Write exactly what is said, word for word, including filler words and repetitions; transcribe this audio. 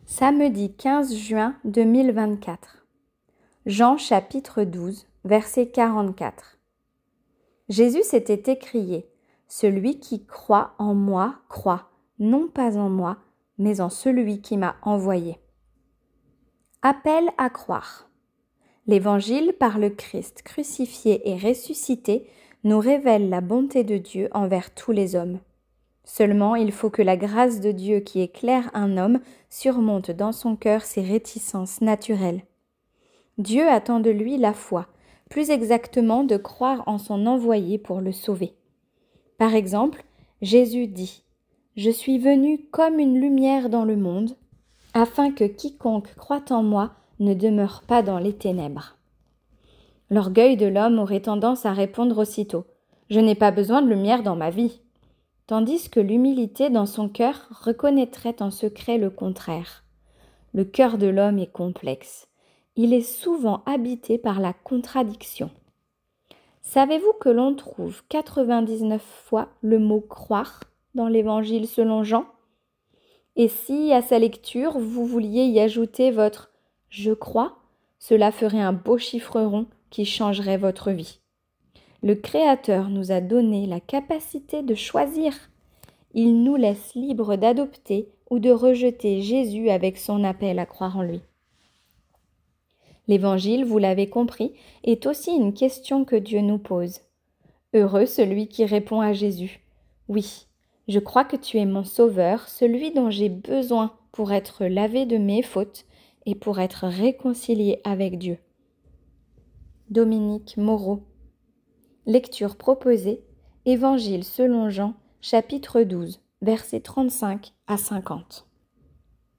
Samedi quinze juin deux mille vingt-quatre. Jean chapitre douze, verset quarante-quatre. Jésus s'était écrié : « Celui qui croit en moi croit, non pas en moi, mais en celui qui m'a envoyé. » Appel à croire. L'Évangile par le Christ crucifié et ressuscité nous révèle la bonté de Dieu envers tous les hommes. Seulement, il faut que la grâce de Dieu qui éclaire un homme surmonte dans son cœur ses réticences naturelles. Dieu attend de lui la foi, plus exactement de croire en son envoyé pour le sauver. Par exemple, Jésus dit : « Je suis venu comme une lumière dans le monde, afin que quiconque croit en moi ne demeure pas dans les ténèbres. » L'orgueil de l'homme aurait tendance à répondre aussitôt : « Je n'ai pas besoin de lumière dans ma vie. » Tandis que l'humilité dans son cœur reconnaîtrait en secret le contraire. Le cœur de l'homme est complexe. Il est souvent habité par la contradiction. Savez-vous que l'on trouve quatre-vingt-dix-neuf fois le mot « croire » dans l'Évangile selon Jean ? Et si, à sa lecture, vous vouliez y ajouter votre « je crois », cela ferait un beau chiffre rond qui changerait votre vie. Le Créateur nous a donné la capacité de choisir. Il nous laisse libres d'adopter ou de rejeter Jésus avec son appel à croire en lui. L'Évangile, vous l'avez compris, est aussi une question que Dieu nous pose. Heureux celui qui répond à Jésus : « Oui, je crois que tu es mon Sauveur, celui dont j'ai besoin pour être lavé de mes fautes et pour être réconcilié avec Dieu. » Dominique Moreau. Lecture proposée, Évangile selon Jean, chapitre douze, versets trente-cinq à cinquante.